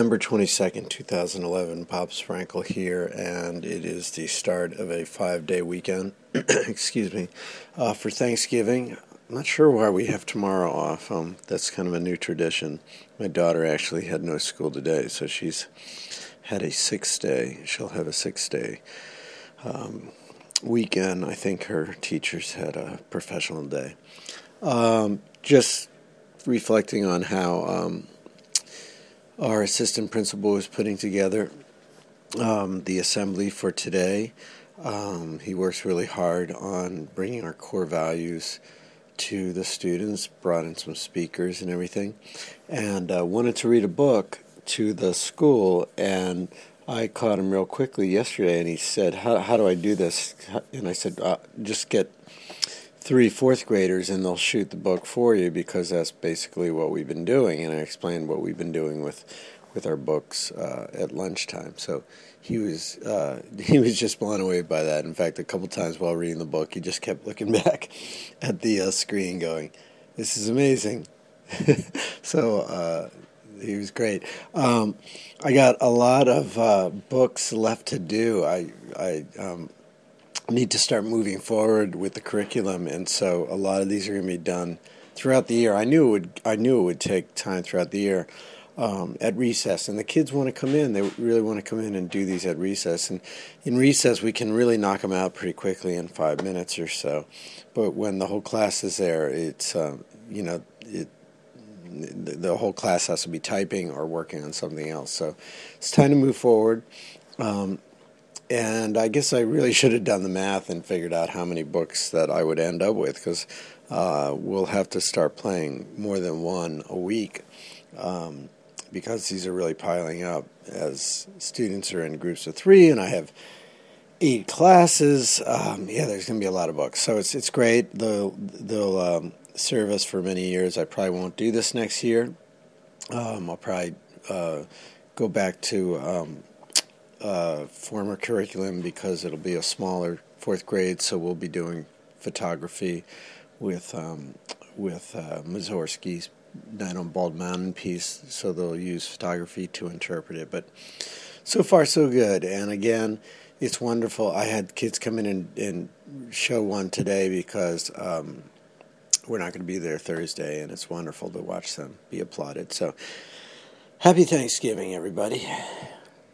November 22nd, 2011, Bob Sprankle here, and it is the start of a 5-day weekend, excuse me, for Thanksgiving. I'm not sure why we have tomorrow off. That's kind of a new tradition. My daughter actually had no school today, so she's had a 6-day. She'll have a 6-day weekend. I think her teachers had a professional day. Just reflecting on how our assistant principal was putting together the assembly for today. He works really hard on bringing our core values to the students, brought in some speakers and everything, and wanted to read a book to the school, and I caught him real quickly yesterday, and he said, how do I do this? And I said, just get 3 fourth graders and they'll shoot the book for you, because that's basically what we've been doing. And I explained what we've been doing with our books at lunchtime. So he was just blown away by that. In fact, a couple times while reading the book, he just kept looking back at the screen going, "This is amazing." So he was great. I got a lot of books left to do. I need to start moving forward with the curriculum, and so a lot of these are going to be done throughout the year. I knew it would take time throughout the year at recess, and the kids want to come in. They really want to come in and do these at recess, and in recess we can really knock them out pretty quickly in 5 minutes or so. But when the whole class is there, it's the whole class has to be typing or working on something else. So it's time to move forward. And I guess I really should have done the math and figured out how many books that I would end up with, because we'll have to start playing more than one a week, because these are really piling up as students are in groups of 3, and I have 8 classes. There's going to be a lot of books. So it's great. They'll serve us for many years. I probably won't do this next year. I'll probably go back to former curriculum, because it'll be a smaller 4th grade, so we'll be doing photography with Mussorgsky's Night on Bald Mountain piece, so they'll use photography to interpret it. But so far so good, and again, it's wonderful. I had kids come in and show one today, because we're not going to be there Thursday, and it's wonderful to watch them be applauded. So happy Thanksgiving, everybody.